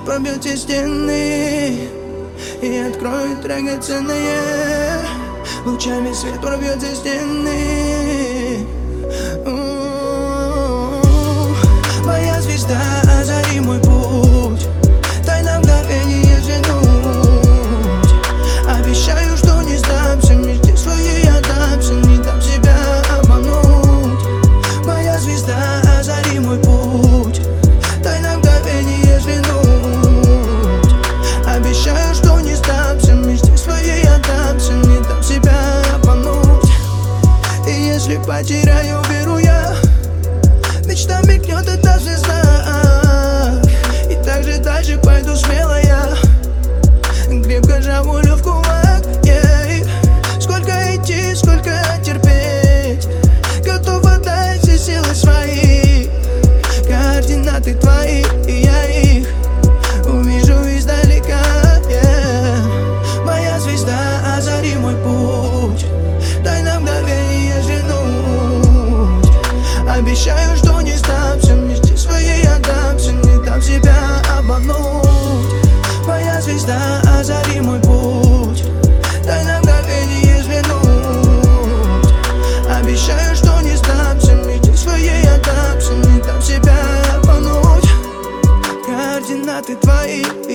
пробьет все стены и откроет драгоценные. Лучами свет пробьет все стены. Моя звезда, озари мой путь, дай на мгновение взглянуть. Обещаю, что не сдамся, мечте своей отдамся, не дам себя обмануть. Моя звезда, озари мой путь, дай на мгновение взглянуть. Обещаю, что не сдамся, мечте своей отдамся, не дам себя обмануть. И если потеряю веру я, мечта мигнет, это звезда. И так же дальше пойду смело я, крепко сжавую в кулак, yeah. Сколько идти, сколько терпеть, готов отдать все силы свои. Координаты твои, и я их увижу издалека, yeah. Моя звезда, озари мой путь, дай на мгновение взглянуть. Обещаю, что не сдамся, мечте своей отдамся, не дам себя обмануть. Моя звезда, озари мой путь, дай на мгновение взглянуть. Обещаю, что не сдамся, мечте своей отдамся, не дам себя обмануть. Координаты твои.